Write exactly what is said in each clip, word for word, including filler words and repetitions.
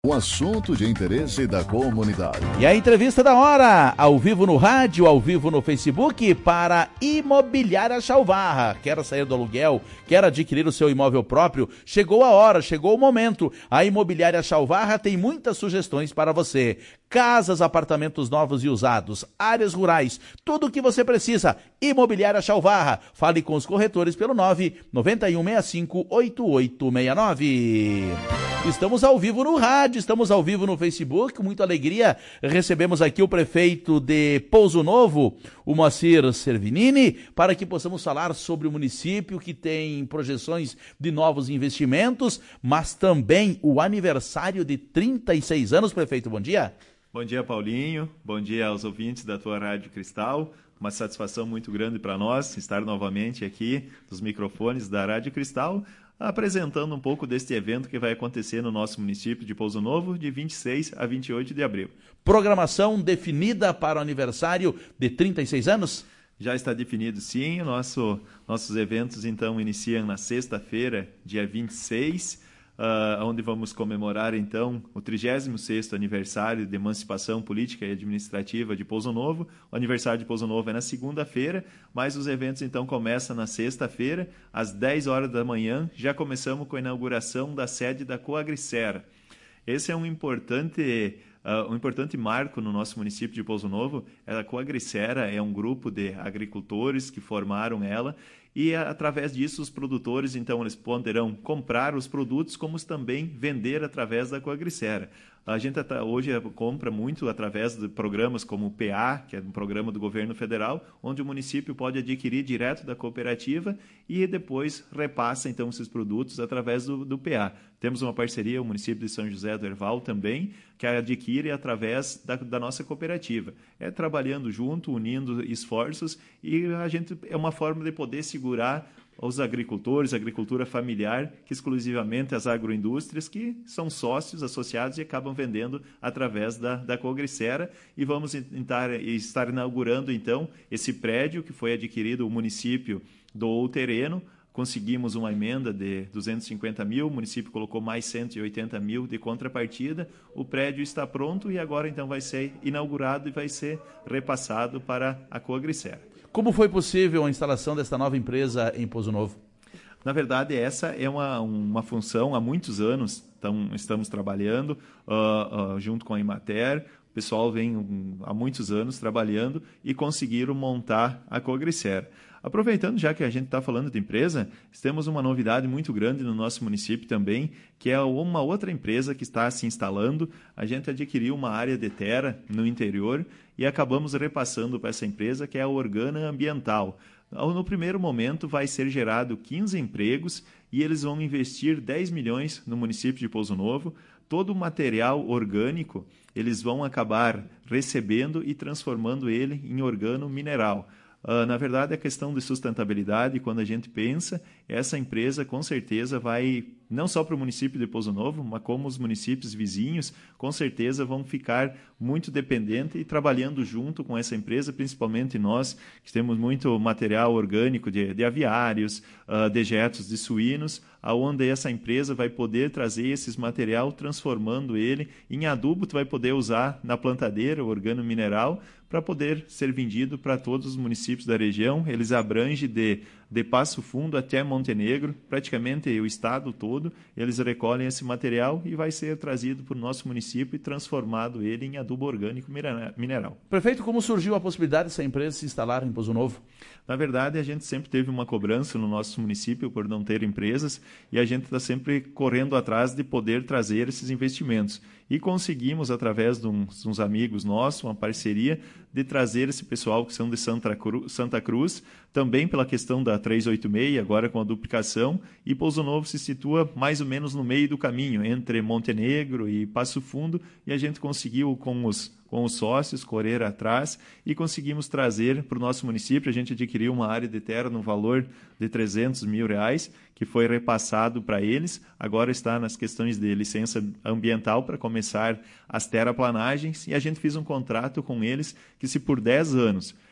Um assunto de interesse da comunidade. E a entrevista da hora, ao vivo no rádio, ao vivo no Facebook, para Imobiliária Chalvarra. Quer sair do aluguel? Quer adquirir o seu imóvel próprio? Chegou a hora, chegou o momento. A Imobiliária Chalvarra tem muitas sugestões para você. Casas, apartamentos novos e usados, áreas rurais, tudo o que você precisa. Imobiliária Chalvarra. Fale com os corretores pelo nove nove um seis cinco oito oito seis nove. Estamos ao vivo no rádio, estamos ao vivo no Facebook, com muita alegria. Recebemos aqui o prefeito de Pouso Novo, o Moacir Servinini, para que possamos falar sobre o município que tem projeções de novos investimentos, mas também o aniversário de trinta e seis anos. Prefeito, bom dia. Bom dia, Paulinho. Bom dia aos ouvintes da tua Rádio Cristal. Uma satisfação muito grande para nós estar novamente aqui nos microfones da Rádio Cristal, apresentando um pouco deste evento que vai acontecer no nosso município de Pouso Novo, de vinte e seis a vinte e oito de abril. Programação definida para o aniversário de trinta e seis anos? Já está definido, sim. Nosso, nossos eventos, então, iniciam na sexta-feira, dia vinte e seis, Uh, onde vamos comemorar, então, o trigésimo sexto aniversário de emancipação política e administrativa de Pouso Novo. O aniversário de Pouso Novo é na segunda-feira, mas os eventos, então, começam na sexta-feira, às dez horas da manhã. Já começamos com a inauguração da sede da Coagricera. Esse é um importante... Uh, um importante marco no nosso município de Pouso Novo. A Coagricera é um grupo de agricultores que formaram ela e, através disso, os produtores, então, eles poderão comprar os produtos, como também vender através da Coagricera. A gente hoje compra muito através de programas como o P A, que é um programa do governo federal, onde o município pode adquirir direto da cooperativa e depois repassa, então, esses produtos através do, do P A. Temos uma parceria, o município de São José do Herval também, que adquire através da, da nossa cooperativa. É trabalhando junto, unindo esforços, e a gente é uma forma de poder segurar os agricultores, a agricultura familiar, que exclusivamente as agroindústrias, que são sócios associados e acabam vendendo através da, da Coagricera. E vamos estar, estar inaugurando, então, esse prédio que foi adquirido, o município doou o terreno. Conseguimos uma emenda de duzentos e cinquenta mil, o município colocou mais cento e oitenta mil de contrapartida, o prédio está pronto e agora então vai ser inaugurado e vai ser repassado para a Coagricera. Como foi possível a instalação desta nova empresa em Pouso Novo? Na verdade, essa é uma, uma função há muitos anos, então, estamos trabalhando uh, uh, junto com a Imater. O pessoal vem um, há muitos anos trabalhando e conseguiram montar a Coagricera. Aproveitando, já que a gente está falando de empresa, temos uma novidade muito grande no nosso município também, que é uma outra empresa que está se instalando. A gente adquiriu uma área de terra no interior e acabamos repassando para essa empresa, que é a Organa Ambiental. No primeiro momento vai ser gerado quinze empregos e eles vão investir dez milhões no município de Pouso Novo. Todo o material orgânico eles vão acabar recebendo e transformando ele em organo mineral. Uh, na verdade, a questão de sustentabilidade, quando a gente pensa, essa empresa com certeza vai, não só para o município de Pouso Novo, mas como os municípios vizinhos, com certeza vão ficar muito dependentes e trabalhando junto com essa empresa, principalmente nós, que temos muito material orgânico de, de aviários, uh, dejetos de suínos, aonde essa empresa vai poder trazer esses material, transformando ele em adubo, tu vai poder usar na plantadeira, o organo mineral, para poder ser vendido para todos os municípios da região. Eles abrangem de, de Passo Fundo até Montenegro, praticamente o estado todo. Eles recolhem esse material e vai ser trazido para o nosso município e transformado ele em adubo orgânico mineral. Prefeito, como surgiu a possibilidade dessa empresa se instalar em Pouso Novo? Na verdade, a gente sempre teve uma cobrança no nosso município por não ter empresas e a gente está sempre correndo atrás de poder trazer esses investimentos. E conseguimos, através de uns, uns amigos nossos, uma parceria, de trazer esse pessoal que são de Santa Cruz, Santa Cruz, também pela questão da trezentos e oitenta e seis, agora com a duplicação, e Pouso Novo se situa mais ou menos no meio do caminho, entre Montenegro e Passo Fundo, e a gente conseguiu, com os, com os sócios, correr atrás, e conseguimos trazer para o nosso município. A gente adquiriu uma área de terra no valor de trezentos mil reais, que foi repassado para eles, agora está nas questões de licença ambiental para começar as terraplanagens, e a gente fez um contrato com eles que, se por dez anos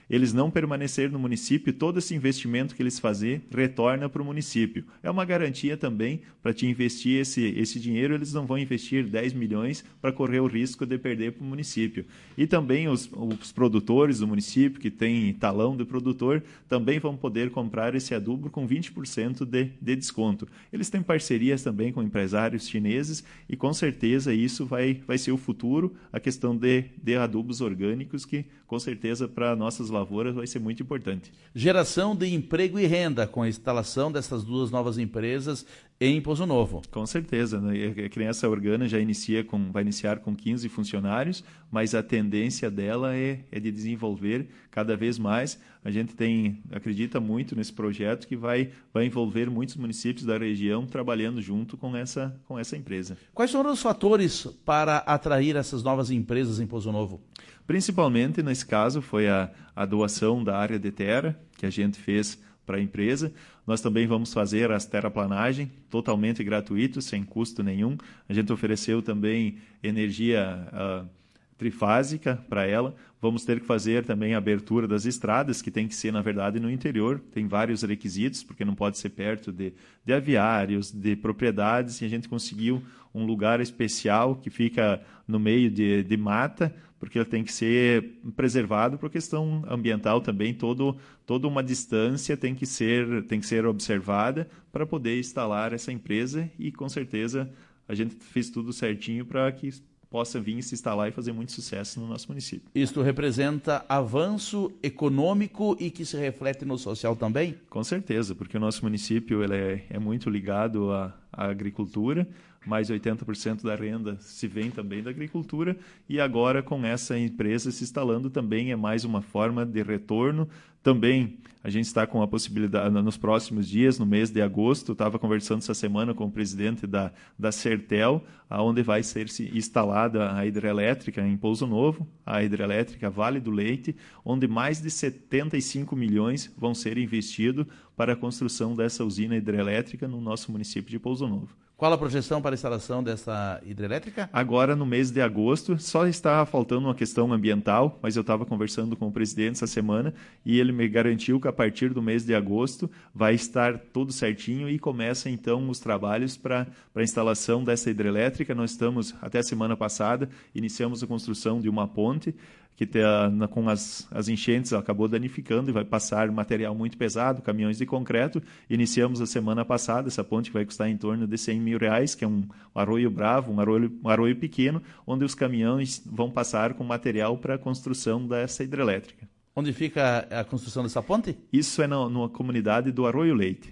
eles não permanecerem no município, todo esse investimento que eles fazem retorna para o município. É uma garantia também para te investir esse, esse dinheiro, eles não vão investir dez milhões para correr o risco de perder para o município. E também os, os produtores do município, que tem talão de produtor, também vão poder comprar esse adubo com vinte por cento de, de desconto. Eles têm parcerias também com empresários chineses e com certeza isso vai, vai ser o futuro, a questão de, de adubos orgânicos, que com certeza para nossas lavouras vai ser muito importante. Geração de emprego e renda com a instalação dessas duas novas empresas em Pouso Novo. Com certeza, né? A criança Organa já inicia com, vai iniciar com quinze funcionários, mas a tendência dela é, é de desenvolver cada vez mais. A gente tem, acredita muito nesse projeto que vai, vai envolver muitos municípios da região trabalhando junto com essa, com essa empresa. Quais foram os fatores para atrair essas novas empresas em Pouso Novo? Principalmente, nesse caso, foi a, a doação da área de terra que a gente fez para a empresa. Nós também vamos fazer as terraplanagem totalmente gratuito, sem custo nenhum. A gente ofereceu também energia uh, trifásica para ela. Vamos ter que fazer também a abertura das estradas, que tem que ser, na verdade, no interior. Tem vários requisitos, porque não pode ser perto de, de aviários, de propriedades, e a gente conseguiu um lugar especial que fica no meio de, de mata, porque ele tem que ser preservado por questão ambiental também. Todo, toda uma distância tem que ser, tem que ser observada para poder instalar essa empresa, e com certeza a gente fez tudo certinho para que possa vir se instalar e fazer muito sucesso no nosso município. Isto representa avanço econômico e que se reflete no social também? Com certeza, porque o nosso município ele é, é muito ligado à, à agricultura, mais oitenta por cento da renda se vem também da agricultura, e agora com essa empresa se instalando também é mais uma forma de retorno. Também a gente está com a possibilidade, nos próximos dias, no mês de agosto, estava conversando essa semana com o presidente da, da Sertel, onde vai ser instalada a hidrelétrica em Pouso Novo, a hidrelétrica Vale do Leite, onde mais de setenta e cinco milhões vão ser investidos para a construção dessa usina hidrelétrica no nosso município de Pouso Novo. Qual a projeção para a instalação dessa hidrelétrica? Agora, no mês de agosto, só está faltando uma questão ambiental, mas eu estava conversando com o presidente essa semana e ele me garantiu que a partir do mês de agosto vai estar tudo certinho e começa então os trabalhos para a instalação dessa hidrelétrica. Nós estamos, até a semana passada, iniciamos a construção de uma ponte que tá, com as, as enchentes acabou danificando e vai passar material muito pesado, caminhões de concreto. Iniciamos a semana passada essa ponte que vai custar em torno de cem mil reais, que é um, um arroio bravo, um arroio, um arroio pequeno, onde os caminhões vão passar com material para a construção dessa hidrelétrica. Onde fica a construção dessa ponte? Isso é na, na comunidade do Arroio Leite.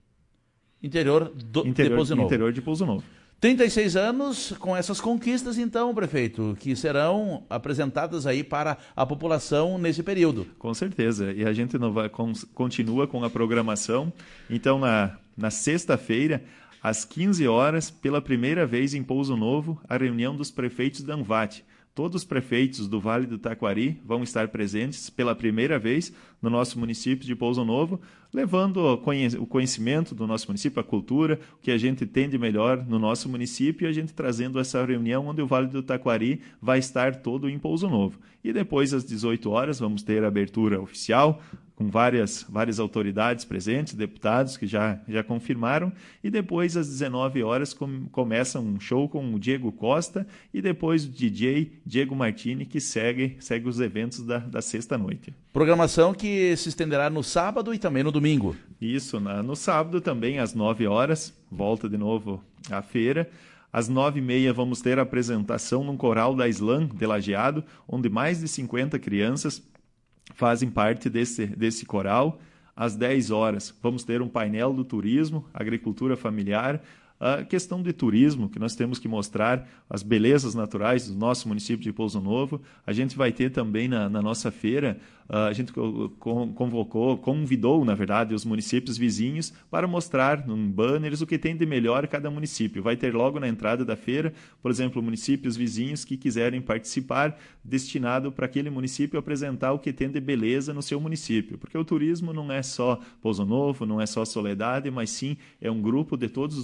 Interior, do, interior de Pouso Novo. Interior de Pouso Novo. trinta e seis anos com essas conquistas, então, prefeito, que serão apresentadas aí para a população nesse período. Com certeza. E a gente não vai, com, continua com a programação. Então, na, na sexta-feira, às quinze horas, pela primeira vez em Pouso Novo, a reunião dos prefeitos da ANVAT. Todos os prefeitos do Vale do Taquari vão estar presentes pela primeira vez no nosso município de Pouso Novo, levando o conhecimento do nosso município, a cultura, o que a gente tem de melhor no nosso município, e a gente trazendo essa reunião onde o Vale do Taquari vai estar todo em Pouso Novo. E depois, às dezoito horas, vamos ter a abertura oficial, com várias, várias autoridades presentes, deputados que já, já confirmaram, e depois, às dezenove horas, com, começa um show com o Diego Costa, e depois o D J Diego Martini, que segue, segue os eventos da, da sexta-noite. Programação que se estenderá no sábado e também no domingo. Isso, na, no sábado também, às nove horas, volta de novo à feira. Às nove e meia vamos ter a apresentação num coral da Slam de Lajeado, onde mais de cinquenta crianças fazem parte desse, desse coral. Às dez horas vamos ter um painel do turismo, agricultura familiar, a questão de turismo, que nós temos que mostrar as belezas naturais do nosso município de Pouso Novo. A gente vai ter também na, na nossa feira, a gente convocou, convidou, na verdade, os municípios vizinhos para mostrar em banners o que tem de melhor cada município. Vai ter logo na entrada da feira, por exemplo, municípios vizinhos que quiserem participar, destinado para aquele município apresentar o que tem de beleza no seu município. Porque o turismo não é só Pouso Novo, não é só Soledade, mas sim é um grupo de todos os municípios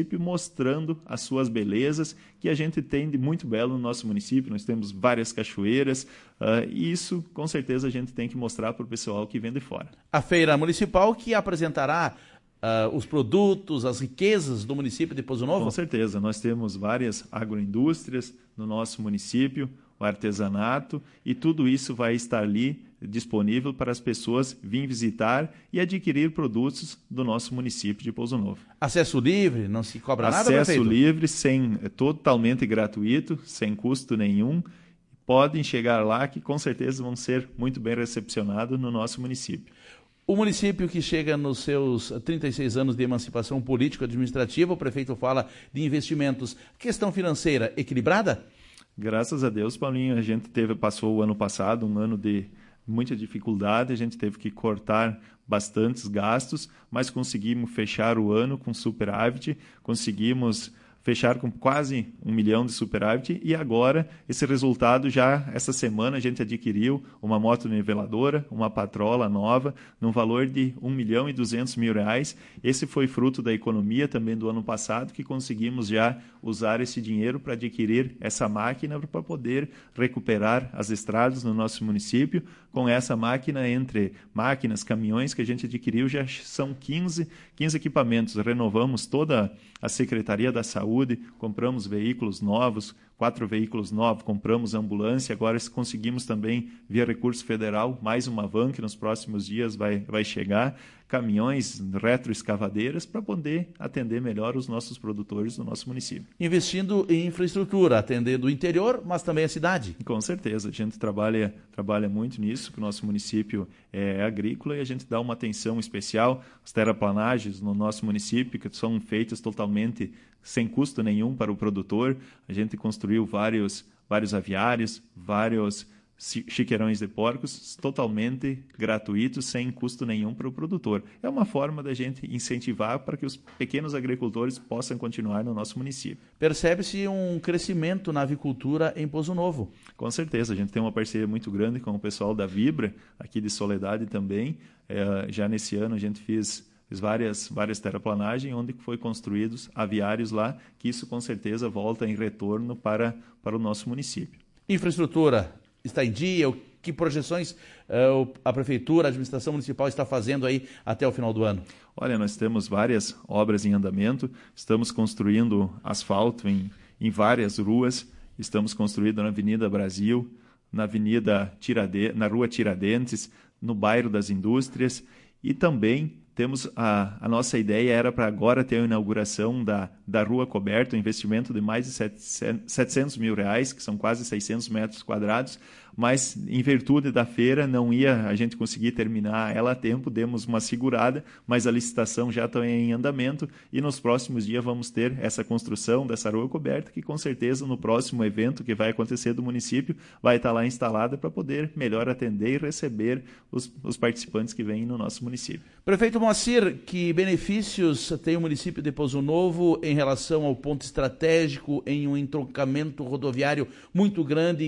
município, mostrando as suas belezas, que a gente tem de muito belo no nosso município. Nós temos várias cachoeiras, uh, e isso, com certeza, a gente tem que mostrar para o pessoal que vem de fora. A Feira Municipal que apresentará uh, os produtos, as riquezas do município de Pouso Novo? Com certeza, nós temos várias agroindústrias no nosso município, o artesanato, e tudo isso vai estar ali disponível para as pessoas virem visitar e adquirir produtos do nosso município de Pouso Novo. Acesso livre, não se cobra nada, prefeito? Acesso livre, sem, é totalmente gratuito, sem custo nenhum. Podem chegar lá que com certeza vão ser muito bem recepcionados no nosso município. O município que chega nos seus trinta e seis anos de emancipação político-administrativa, o prefeito fala de investimentos. Questão financeira equilibrada? Graças a Deus, Paulinho, a gente teve, passou o ano passado, um ano de muita dificuldade, a gente teve que cortar bastantes gastos, mas conseguimos fechar o ano com superávit, conseguimos fechar com quase um milhão de superávit, e agora esse resultado já, essa semana a gente adquiriu uma moto niveladora, uma patrola nova, num valor de um milhão e duzentos mil reais. Esse foi fruto da economia também do ano passado, que conseguimos já usar esse dinheiro para adquirir essa máquina para poder recuperar as estradas no nosso município. Com essa máquina, entre máquinas, caminhões que a gente adquiriu, já são quinze, quinze equipamentos. Renovamos toda a Secretaria da Saúde, compramos veículos novos, quatro veículos novos, compramos ambulância, agora conseguimos também, via recurso federal, mais uma van que nos próximos dias vai, vai chegar, caminhões, retroescavadeiras, para poder atender melhor os nossos produtores do nosso município. Investindo em infraestrutura, atendendo o interior, mas também a cidade. Com certeza, a gente trabalha, trabalha muito nisso, que o nosso município é agrícola e a gente dá uma atenção especial. As terraplanagens no nosso município, que são feitas totalmente sem custo nenhum para o produtor. A gente construiu vários, vários aviários, vários chiqueirões de porcos totalmente gratuitos, sem custo nenhum para o produtor. É uma forma da gente incentivar para que os pequenos agricultores possam continuar no nosso município. Percebe-se um crescimento na avicultura em Pouso Novo? Com certeza, a gente tem uma parceria muito grande com o pessoal da Vibra, aqui de Soledade também. É, já nesse ano a gente fez Fiz várias, várias terraplanagens, onde foi construídos aviários lá, que isso com certeza volta em retorno para, para o nosso município. Infraestrutura está em dia? Que projeções uh, a Prefeitura, a Administração Municipal está fazendo aí até o final do ano? Olha, nós temos várias obras em andamento, estamos construindo asfalto em, em várias ruas, estamos construindo na Avenida Brasil, na Avenida Tiradentes, na Rua Tiradentes, no bairro das Indústrias, e também temos a, a nossa ideia era para agora ter a inauguração da, da Rua Coberta, um investimento de mais de setecentos mil reais, que são quase seiscentos metros quadrados, mas em virtude da feira não ia a gente conseguir terminar ela a tempo, demos uma segurada, mas a licitação já está em andamento e nos próximos dias vamos ter essa construção dessa Rua Coberta, que com certeza no próximo evento que vai acontecer do município vai estar lá instalada para poder melhor atender e receber os, os participantes que vêm no nosso município. Prefeito Moacir, que benefícios tem o município de Pouso Novo em relação ao ponto estratégico em um entroncamento rodoviário muito grande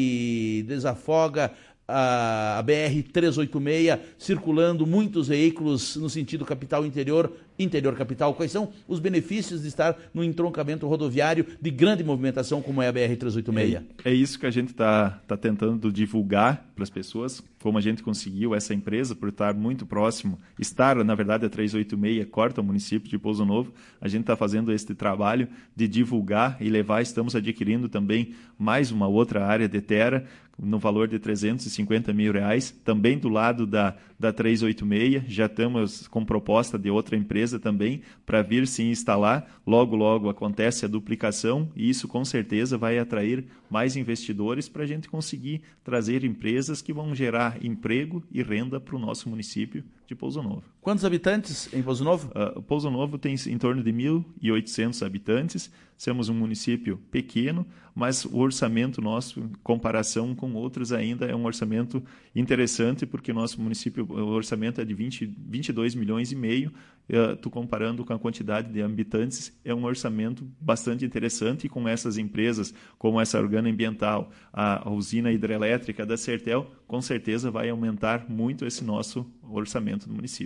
que desafoga a, a B R trezentos e oitenta e seis, circulando muitos veículos no sentido capital-interior, interior-capital? Quais são os benefícios de estar no entroncamento rodoviário de grande movimentação como é a B R trezentos e oitenta e seis? É, é isso que a gente está tá tentando divulgar para as pessoas, como a gente conseguiu essa empresa, por estar muito próximo, estar, na verdade, a trezentos e oitenta e seis corta o município de Pouso Novo, a gente está fazendo este trabalho de divulgar e levar, estamos adquirindo também mais uma outra área de terra, no valor de trezentos e cinquenta mil reais, também do lado da, da trezentos e oitenta e seis, já estamos com proposta de outra empresa também para vir se instalar, logo logo acontece a duplicação e isso com certeza vai atrair mais investidores para a gente conseguir trazer empresas que vão gerar emprego e renda para o nosso município de Pouso Novo. Quantos habitantes em Pouso Novo? Uh, Pouso Novo tem em torno de mil e oitocentos habitantes, somos um município pequeno, mas o orçamento nosso, em comparação com outros ainda, é um orçamento interessante, porque nosso município, o orçamento é de vinte, vinte e dois milhões e meio, uh, tu comparando com a quantidade de habitantes, é um orçamento bastante interessante, e com essas empresas, como essa Organo Ambiental, a, a usina hidrelétrica da Sertel, com certeza vai aumentar muito esse nosso orçamento do município.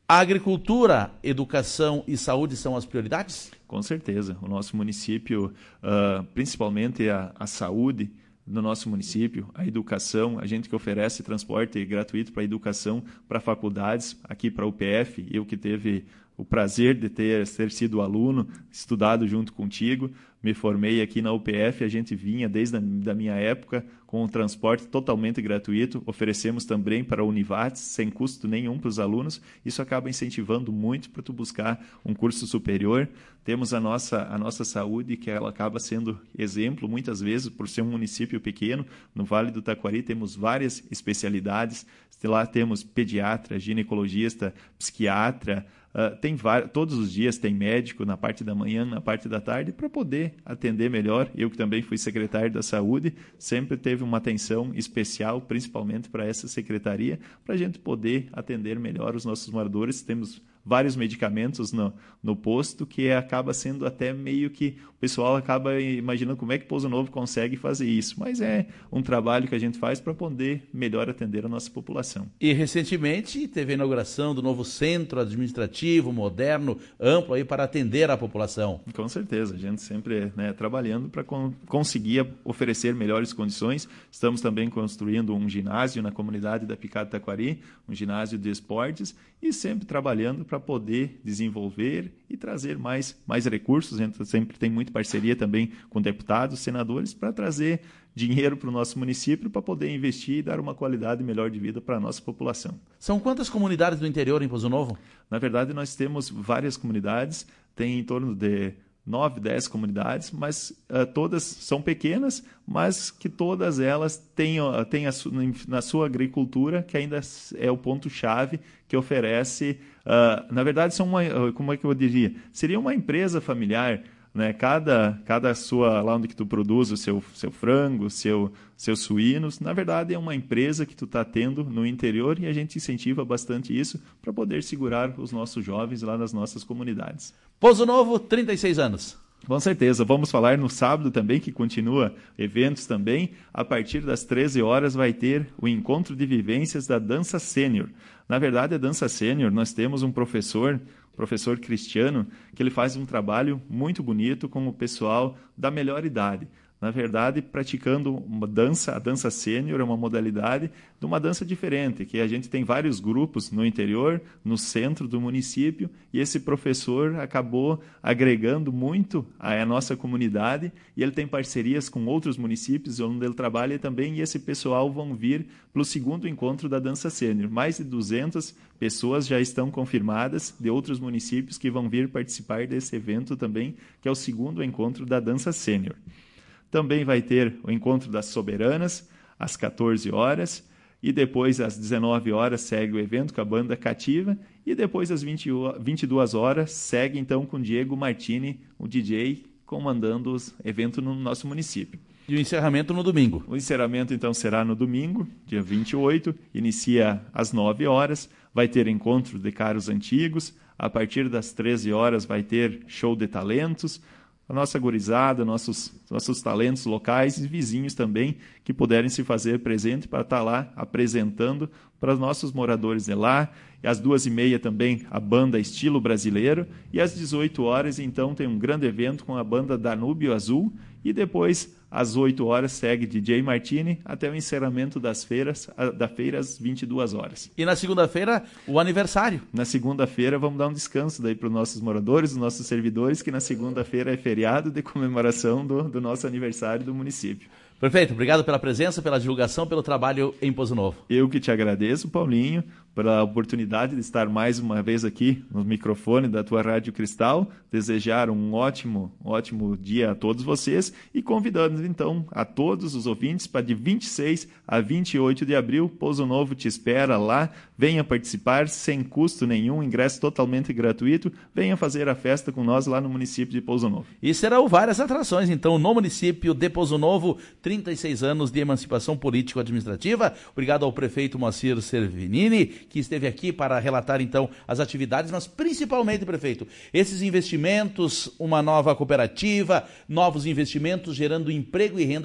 A agricultura, educação e saúde são as prioridades? Com certeza. O nosso município, uh, principalmente a, a saúde no nosso município, a educação, a gente que oferece transporte gratuito para a educação, para faculdades, aqui para a U P F, eu que teve o prazer de ter, ter sido aluno, estudado junto contigo, me formei aqui na U P F, a gente vinha desde a da minha época com o transporte totalmente gratuito, oferecemos também para a Univates, sem custo nenhum para os alunos, isso acaba incentivando muito para tu buscar um curso superior. Temos a nossa, a nossa saúde, que ela acaba sendo exemplo, muitas vezes, por ser um município pequeno. No Vale do Taquari temos várias especialidades, lá temos pediatra, ginecologista, psiquiatra, Uh, tem vários, todos os dias tem médico na parte da manhã, na parte da tarde, para poder atender melhor. Eu que também fui secretário da saúde, sempre teve uma atenção especial, principalmente para essa secretaria, para a gente poder atender melhor os nossos moradores. Temos vários medicamentos no, no posto, que acaba sendo até meio que o pessoal acaba imaginando como é que Pouso Novo consegue fazer isso, mas é um trabalho que a gente faz para poder melhor atender a nossa população. E recentemente teve a inauguração do novo centro administrativo, moderno, amplo aí para atender a população. Com certeza, a gente sempre, né, trabalhando para con- conseguir oferecer melhores condições. Estamos também construindo um ginásio na comunidade da Picada Taquari, um ginásio de esportes, e sempre trabalhando para poder desenvolver e trazer mais, mais recursos. A gente sempre tem muita parceria também com deputados, senadores, para trazer dinheiro para o nosso município para poder investir e dar uma qualidade melhor de vida para a nossa população. São quantas comunidades do interior em Pouso Novo? Na verdade, nós temos várias comunidades, tem em torno de nove, dez comunidades, mas uh, todas são pequenas, mas que todas elas têm, uh, têm a su- na sua agricultura, que ainda é o ponto-chave que oferece. Uh, na verdade, são uma, uh, como é que eu diria? Seria uma empresa familiar, né? Cada, cada sua, lá onde que tu produz o seu, seu frango, seu, seus suínos, na verdade é uma empresa que tu está tendo no interior, e a gente incentiva bastante isso para poder segurar os nossos jovens lá nas nossas comunidades. Pouso Novo, trinta e seis anos. Com certeza. Vamos falar no sábado também, que continua eventos também. A partir das treze horas vai ter o encontro de vivências da dança sênior. Na verdade, a dança sênior, nós temos um professor, professor Cristiano, que ele faz um trabalho muito bonito com o pessoal da melhor idade. Na verdade, praticando uma dança, a dança sênior é uma modalidade de uma dança diferente, que a gente tem vários grupos no interior, no centro do município, e esse professor acabou agregando muito à nossa comunidade, e ele tem parcerias com outros municípios onde ele trabalha também, e esse pessoal vão vir para o segundo encontro da dança sênior. Mais de duzentas pessoas já estão confirmadas de outros municípios que vão vir participar desse evento também, que é o segundo encontro da dança sênior. Também vai ter o encontro das soberanas, às quatorze horas, e depois, às dezenove horas, segue o evento com a banda cativa, e depois, às vinte e duas horas, segue então com Diego Martini, o D J, comandando o evento no nosso município. E o encerramento no domingo? O encerramento, então, será no domingo, dia vinte e oito, inicia às nove horas, vai ter encontro de caros antigos, a partir das treze horas vai ter show de talentos, a nossa gurizada, nossos, nossos talentos locais e vizinhos também, que puderem se fazer presente para estar lá apresentando para os nossos moradores de lá. E às duas e meia também a banda Estilo Brasileiro, e às dezoito horas então tem um grande evento com a banda Danúbio Azul, e depois às oito horas segue D J Martini até o encerramento das feiras, da feira às vinte e duas horas. E na segunda-feira, o aniversário? Na segunda-feira vamos dar um descanso daí para os nossos moradores, os nossos servidores, que na segunda-feira é feriado de comemoração do, do nosso aniversário do município. Perfeito, obrigado pela presença, pela divulgação, pelo trabalho em Pouso Novo. Eu que te agradeço, Paulinho, pela oportunidade de estar mais uma vez aqui no microfone da tua Rádio Cristal, desejar um ótimo, ótimo dia a todos vocês e convidando então a todos os ouvintes para de vinte e seis a vinte e oito de abril, Pouso Novo te espera lá, venha participar sem custo nenhum, ingresso totalmente gratuito, venha fazer a festa com nós lá no município de Pouso Novo. E serão várias atrações então no município de Pouso Novo, trinta e seis anos de emancipação político-administrativa. Obrigado ao prefeito Moacir Servinini, que esteve aqui para relatar então as atividades, mas principalmente, prefeito, esses investimentos, uma nova cooperativa, novos investimentos gerando emprego e renda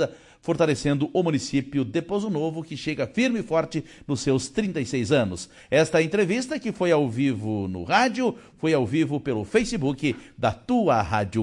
fortalecendo o município de Pozo Novo, que chega firme e forte nos seus trinta e seis anos. Esta entrevista, que foi ao vivo no rádio, foi ao vivo pelo Facebook da tua Rádio